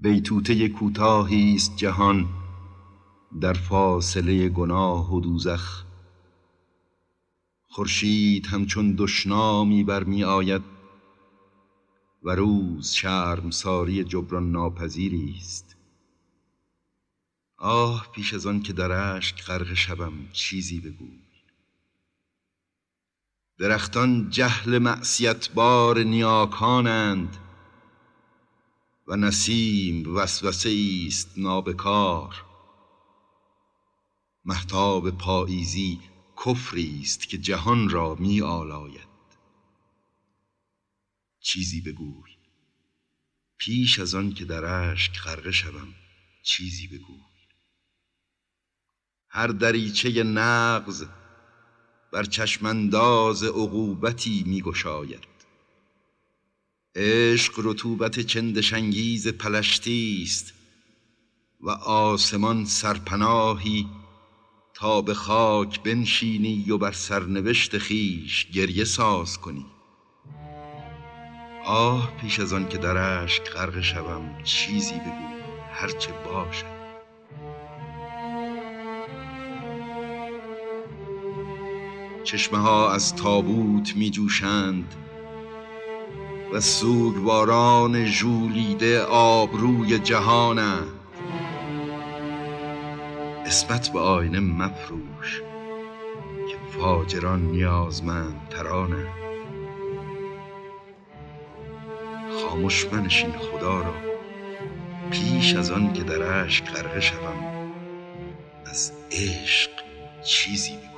بیتوته کوتاهی است جهان در فاصله گناه و دوزخ. خورشید همچون دشنامی برمی آید و روز شرمساری جبران ناپذیری است. آه پیش از آن که در اشک غرق شوم چیزی بگوی. درختان جهل معصیت بار نیاکانند و نسیم وسوسه است نابکار. مهتاب پاییزی کفری است که جهان را می آلاید. چیزی بگوی پیش از آن که در اشک غرقه شوم چیزی بگوی. هر دریچه نغز بر چشمانداز عقوبتی می گشاید. عشق رطوبت چندشانگیز پلشتی است و آسمان سرپناهی تا به خاک بنشینی و بر سرنوشت خویش گریه ساز کنی. آه پیش از آن که در اشک غرق شوم چیزی بگوی، هرچه باشد. چشمه ها از تابوت می جوشند و سوگواران ژولیده آبروی جهانند. عصمت به آینه مفروش که فاجران نیازمند ترانند. خاموش منشین خدا را پیش از آن که در اشک غرقه شوم از عشق چیزی بگو.